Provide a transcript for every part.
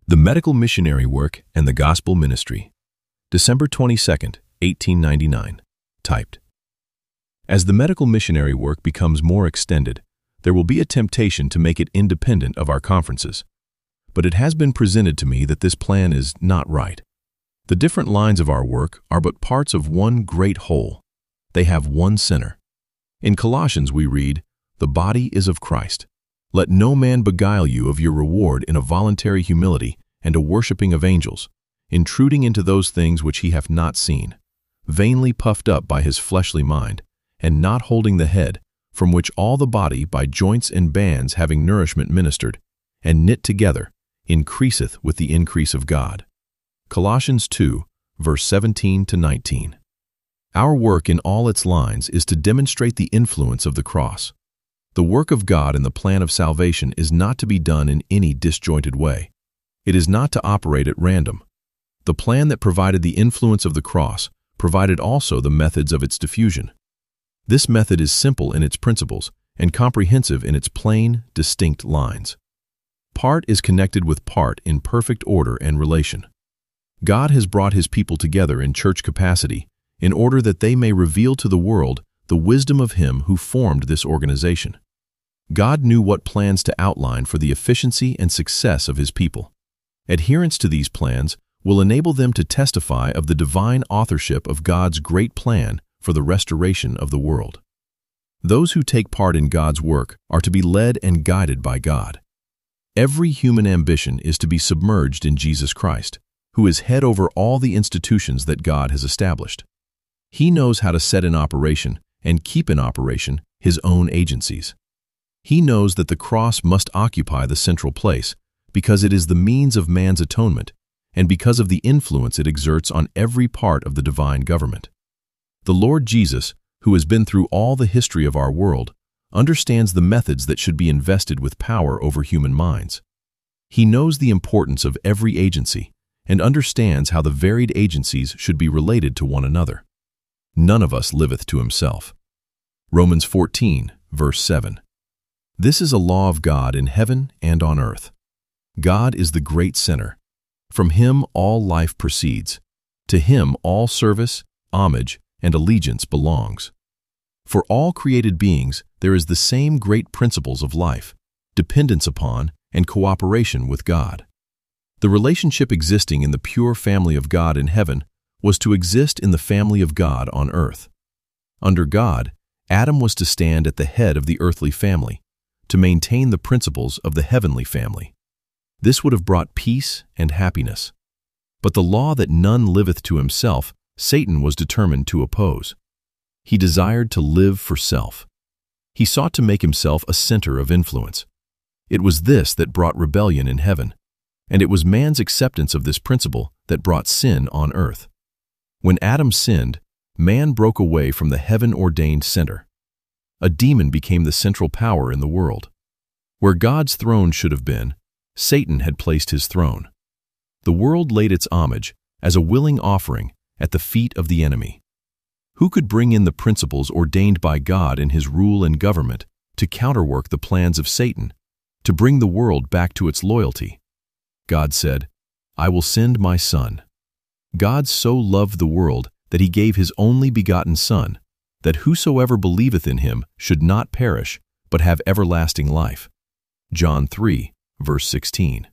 The Medical Missionary Work and the Gospel Ministry, December 22nd, 1899. Typed. As the medical missionary work becomes more extended, there will be a temptation to make it independent of our conferences. But it has been presented to me that this plan is not right. The different lines of our work are but parts of one great whole. They have one center. In Colossians we read, "The body is of Christ. Let no man beguile you of your reward in a voluntary humility and a worshipping of angels, intruding into those things which he hath not seen, vainly puffed up by his fleshly mind, and not holding the head, from which all the body by joints and bands having nourishment ministered, and knit together, increaseth with the increase of God." Colossians 2, verse 17 to 19. Our work in all its lines is to demonstrate the influence of the cross. The work of God in the plan of salvation is not to be done in any disjointed way. It is not to operate at random. The plan that provided the influence of the cross provided also the methods of its diffusion. This method is simple in its principles and comprehensive in its plain, distinct lines. Part is connected with part in perfect order and relation. God has brought His people together in church capacity in order that they may reveal to the world the wisdom of Him who formed this organization. God knew what plans to outline for the efficiency and success of His people. Adherence to these plans will enable them to testify of the divine authorship of God's great plan for the restoration of the world. Those who take part in God's work are to be led and guided by God. Every human ambition is to be submerged in Jesus Christ, who is head over all the institutions that God has established. He knows how to set in operation and keep in operation His own agencies. He knows that the cross must occupy the central place because it is the means of man's atonement and because of the influence it exerts on every part of the divine government. The Lord Jesus, who has been through all the history of our world, understands the methods that should be invested with power over human minds. He knows the importance of every agency and understands how the varied agencies should be related to one another. None of us liveth to himself. Romans 14, verse 7. This is a law of God in heaven and on earth. God is the great center. From Him all life proceeds. To Him all service, homage, and allegiance belongs. For all created beings there is the same great principles of life, dependence upon, and cooperation with God. The relationship existing in the pure family of God in heaven was to exist in the family of God on earth. Under God, Adam was to stand at the head of the earthly family, to maintain the principles of the heavenly family. This would have brought peace and happiness. But the law that none liveth to himself, Satan was determined to oppose. He desired to live for self. He sought to make himself a center of influence. It was this that brought rebellion in heaven, and it was man's acceptance of this principle that brought sin on earth. When Adam sinned, man broke away from the heaven-ordained center. A demon became the central power in the world. Where God's throne should have been, Satan had placed his throne. The world laid its homage, as a willing offering, at the feet of the enemy. Who could bring in the principles ordained by God in His rule and government to counterwork the plans of Satan, to bring the world back to its loyalty? God said, "I will send my Son." God so loved the world that He gave His only begotten Son, that whosoever believeth in Him should not perish, but have everlasting life. John 3, verse 16.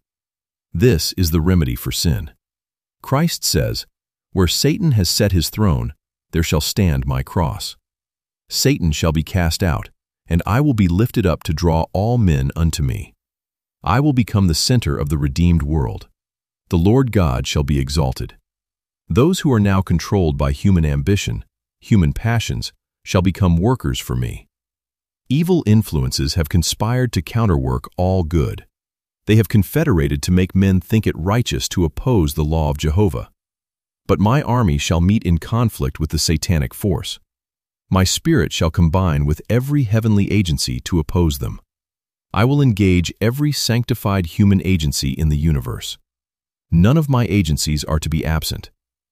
This is the remedy for sin. Christ says, "Where Satan has set his throne, there shall stand my cross. Satan shall be cast out, and I will be lifted up to draw all men unto me. I will become the center of the redeemed world. The Lord God shall be exalted. Those who are now controlled by human ambition, human passions, shall become workers for me." Evil influences have conspired to counterwork all good. They have confederated to make men think it righteous to oppose the law of Jehovah. But my army shall meet in conflict with the satanic force. My spirit shall combine with every heavenly agency to oppose them. I will engage every sanctified human agency in the universe. None of my agencies are to be absent.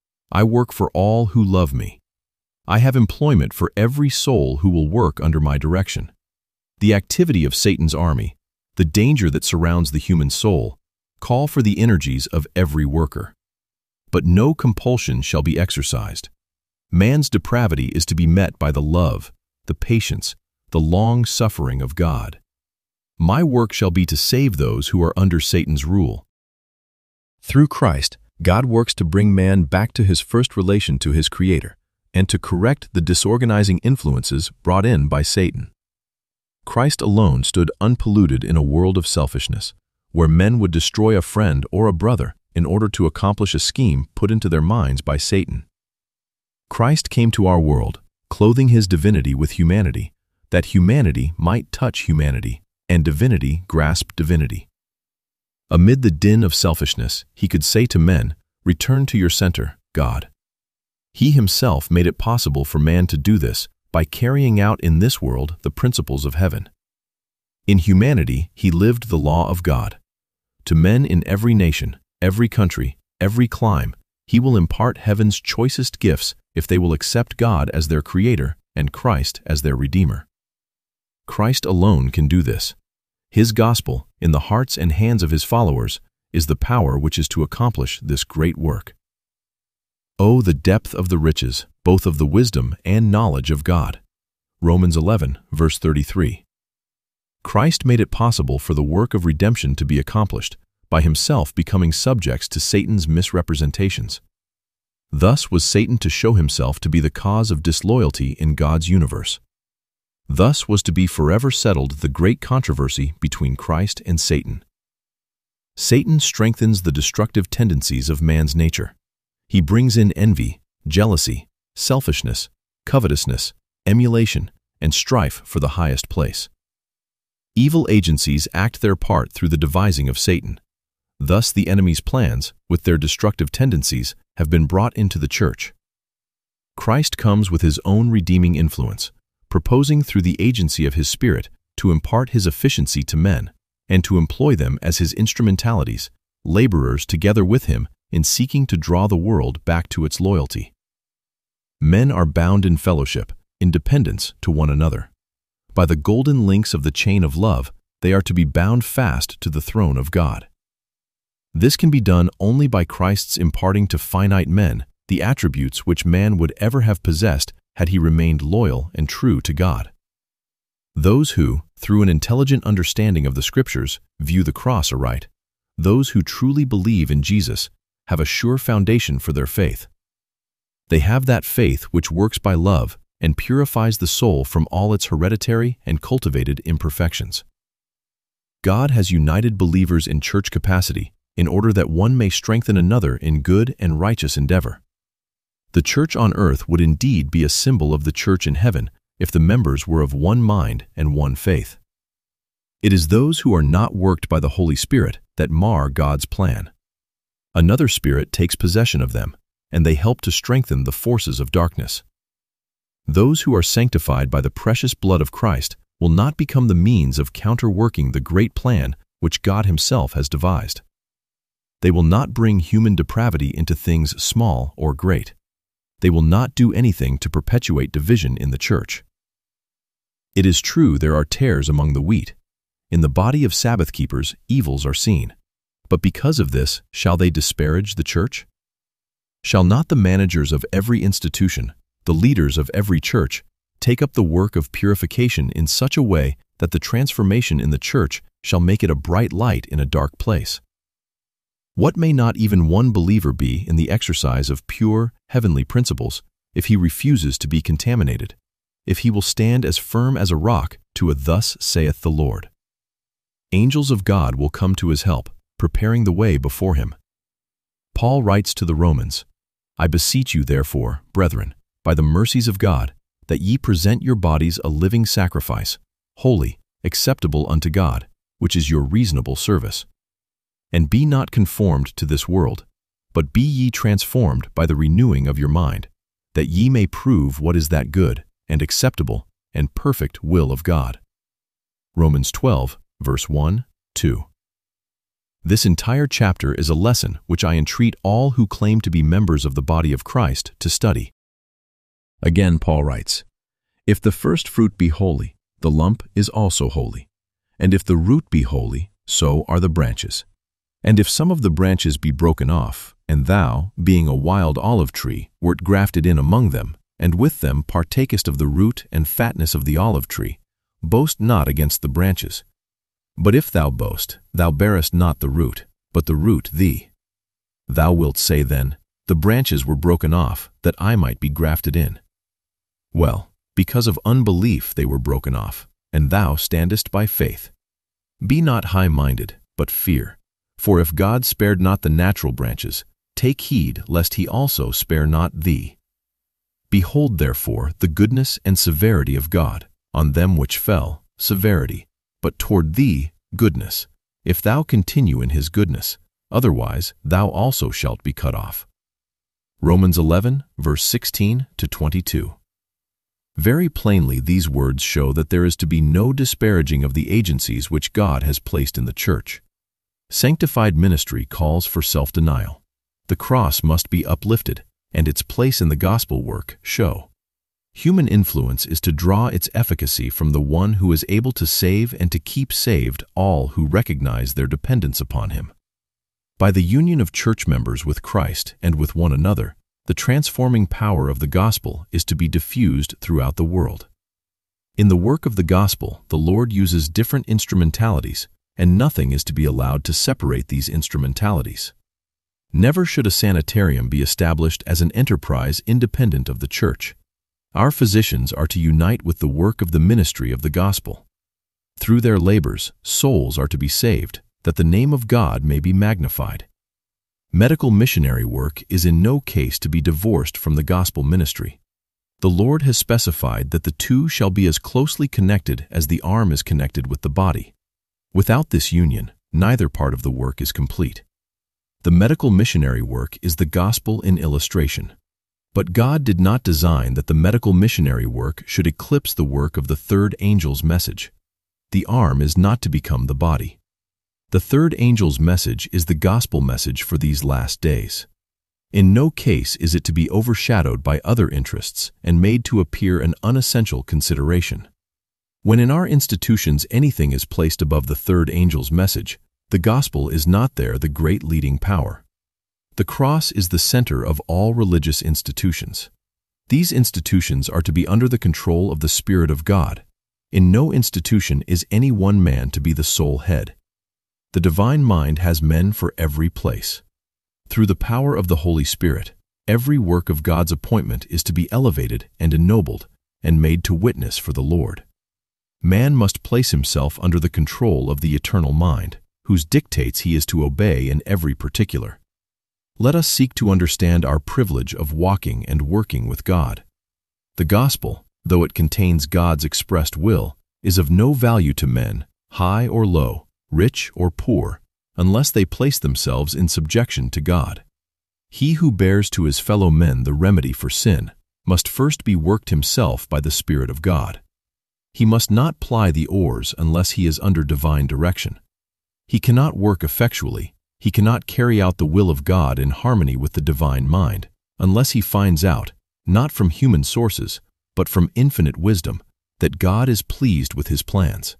I work for all who love me. I have employment for every soul who will work under my direction. The activity of Satan's army, the danger that surrounds the human soul, call for the energies of every worker. But no compulsion shall be exercised. Man's depravity is to be met by the love, the patience, the long-suffering of God. My work shall be to save those who are under Satan's rule. Through Christ, God works to bring man back to his first relation to his Creator and to correct the disorganizing influences brought in by Satan. Christ alone stood unpolluted in a world of selfishness, where men would destroy a friend or a brother in order to accomplish a scheme put into their minds by Satan. Christ came to our world, clothing his divinity with humanity, that humanity might touch humanity and divinity grasp divinity. Amid the din of selfishness, he could say to men, "Return to your center, God." He himself made it possible for man to do this by carrying out in this world the principles of heaven. In humanity, he lived the law of God. To men in every nation, every country, every clime, he will impart heaven's choicest gifts if they will accept God as their Creator and Christ as their Redeemer. Christ alone can do this. His gospel, in the hearts and hands of his followers, is the power which is to accomplish this great work. Oh, the depth of the riches, both of the wisdom and knowledge of God. Romans 11, verse 33. Christ made it possible for the work of redemption to be accomplished by himself becoming subjects to Satan's misrepresentations. Thus was Satan to show himself to be the cause of disloyalty in God's universe. Thus was to be forever settled the great controversy between Christ and Satan. Satan strengthens the destructive tendencies of man's nature. He brings in envy, jealousy, selfishness, covetousness, emulation, and strife for the highest place. Evil agencies act their part through the devising of Satan. Thus the enemy's plans, with their destructive tendencies, have been brought into the church. Christ comes with his own redeeming influence, proposing through the agency of his Spirit to impart his efficiency to men and to employ them as his instrumentalities, laborers together with him in seeking to draw the world back to its loyalty. Men are bound in fellowship, in dependence to one another. By the golden links of the chain of love, they are to be bound fast to the throne of God. This can be done only by Christ's imparting to finite men the attributes which man would ever have possessed had he remained loyal and true to God. Those who, through an intelligent understanding of the Scriptures, view the cross aright, those who truly believe in Jesus, have a sure foundation for their faith. They have that faith which works by love and purifies the soul from all its hereditary and cultivated imperfections. God has united believers in church capacity in order that one may strengthen another in good and righteous endeavor. The church on earth would indeed be a symbol of the church in heaven if the members were of one mind and one faith. It is those who are not worked by the Holy Spirit that mar God's plan. Another spirit takes possession of them, and they help to strengthen the forces of darkness. Those who are sanctified by the precious blood of Christ will not become the means of counterworking the great plan which God himself has devised. They will not bring human depravity into things small or great. They will not do anything to perpetuate division in the church. It is true there are tares among the wheat. In the body of Sabbath keepers, evils are seen. But because of this, shall they disparage the church? Shall not the managers of every institution, the leaders of every church, take up the work of purification in such a way that the transformation in the church shall make it a bright light in a dark place? What may not even one believer be in the exercise of pure, heavenly principles if he refuses to be contaminated, if he will stand as firm as a rock to a "Thus saith the Lord"? Angels of God will come to his help, preparing the way before him. Paul writes to the Romans, "I beseech you therefore, brethren, by the mercies of God, that ye present your bodies a living sacrifice, holy, acceptable unto God, which is your reasonable service. And be not conformed to this world, but be ye transformed by the renewing of your mind, that ye may prove what is that good, and acceptable, and perfect will of God." Romans 12, verse 1, 2. This entire chapter is a lesson which I entreat all who claim to be members of the body of Christ to study. Again, Paul writes, "If the first fruit be holy, the lump is also holy. And if the root be holy, so are the branches. And if some of the branches be broken off, and thou, being a wild olive tree, wert grafted in among them, and with them partakest of the root and fatness of the olive tree, boast not against the branches. But if thou boast, thou bearest not the root, but the root thee. Thou wilt say then, the branches were broken off, that I might be grafted in. Well, because of unbelief they were broken off, and thou standest by faith. Be not high-minded, but fear. For if God spared not the natural branches, take heed lest he also spare not thee. Behold therefore the goodness and severity of God, on them which fell, severity, but toward thee goodness, if thou continue in his goodness, otherwise thou also shalt be cut off. Romans 11, verse 16 to 22. Very plainly these words show that there is to be no disparaging of the agencies which God has placed in the church. Sanctified ministry calls for self-denial. The cross must be uplifted, and its place in the gospel work show. Human influence is to draw its efficacy from the one who is able to save and to keep saved all who recognize their dependence upon him. By the union of church members with Christ and with one another, the transforming power of the gospel is to be diffused throughout the world. In the work of the gospel, the Lord uses different instrumentalities, and nothing is to be allowed to separate these instrumentalities. Never should a sanitarium be established as an enterprise independent of the church. Our physicians are to unite with the work of the ministry of the gospel. Through their labors, souls are to be saved, that the name of God may be magnified. Medical missionary work is in no case to be divorced from the gospel ministry. The Lord has specified that the two shall be as closely connected as the arm is connected with the body. Without this union, neither part of the work is complete. The medical missionary work is the gospel in illustration. But God did not design that the medical missionary work should eclipse the work of the third angel's message. The arm is not to become the body. The third angel's message is the gospel message for these last days. In no case is it to be overshadowed by other interests and made to appear an unessential consideration. When in our institutions anything is placed above the third angel's message, the gospel is not there the great leading power. The cross is the center of all religious institutions. These institutions are to be under the control of the Spirit of God. In no institution is any one man to be the sole head. The divine mind has men for every place. Through the power of the Holy Spirit, every work of God's appointment is to be elevated and ennobled and made to witness for the Lord. Man must place himself under the control of the eternal mind, whose dictates he is to obey in every particular. Let us seek to understand our privilege of walking and working with God. The gospel, though it contains God's expressed will, is of no value to men, high or low, rich or poor, unless they place themselves in subjection to God. He who bears to his fellow men the remedy for sin must first be worked himself by the Spirit of God. He must not ply the oars unless he is under divine direction. He cannot work effectually, he cannot carry out the will of God in harmony with the divine mind, unless he finds out, not from human sources, but from infinite wisdom, that God is pleased with his plans.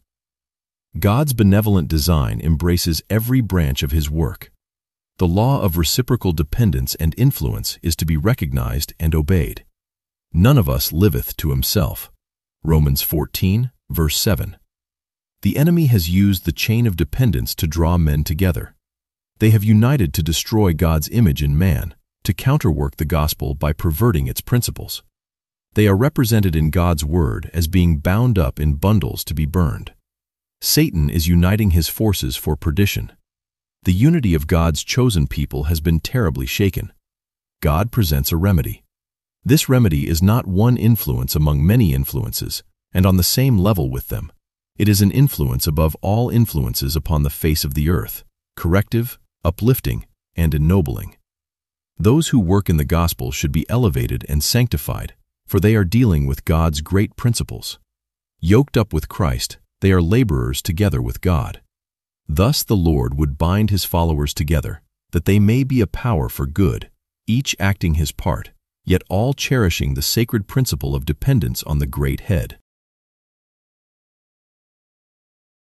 God's benevolent design embraces every branch of his work. The law of reciprocal dependence and influence is to be recognized and obeyed. None of us liveth to himself. Romans 14, verse 7. The enemy has used the chain of dependence to draw men together. They have united to destroy God's image in man, to counterwork the gospel by perverting its principles. They are represented in God's word as being bound up in bundles to be burned. Satan is uniting his forces for perdition. The unity of God's chosen people has been terribly shaken. God presents a remedy. This remedy is not one influence among many influences, and on the same level with them. It is an influence above all influences upon the face of the earth, corrective, uplifting, and ennobling. Those who work in the gospel should be elevated and sanctified, for they are dealing with God's great principles. Yoked up with Christ, they are laborers together with God. Thus the Lord would bind his followers together, that they may be a power for good, each acting his part, yet all cherishing the sacred principle of dependence on the great head.